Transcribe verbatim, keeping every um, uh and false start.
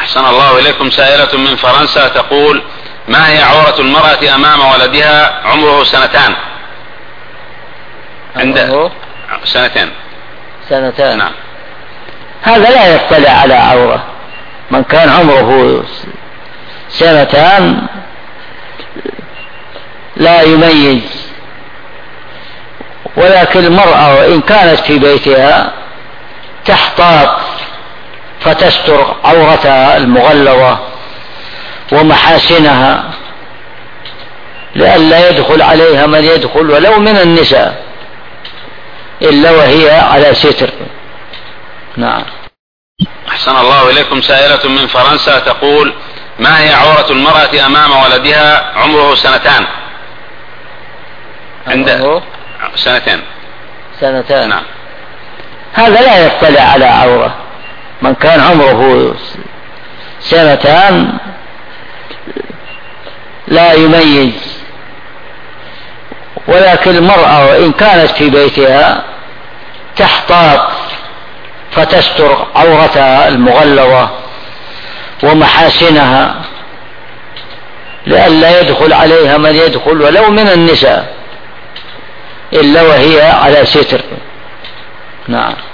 أحسن الله إليكم. سائلة من فرنسا تقول: ما هي عورة المرأة أمام ولدها عمره سنتان؟ عنده سنتين. سنتان. نعم. هذا لا يطلع على عورة. من كان عمره سنتان لا يميز، ولكن المرأة إن كانت في بيتها تحتاط فتستر عورتها المغلظة ومحاسنها لئلا يدخل عليها من يدخل ولو من النساء إلا وهي على ستر. نعم. أحسن الله إليكم. سائلة من فرنسا تقول: ما هي عورة المرأة أمام ولدها عمره سنتان؟ عنده سنتين. سنتان. نعم. هذا لا يطلع على عورة. من كان عمره سنتان لا يميز، ولكن المرأة إن كانت في بيتها تحتاط فتستر عورتها المغلظة ومحاسنها لئلا يدخل عليها من يدخل ولو من النساء إلا وهي على ستر. نعم.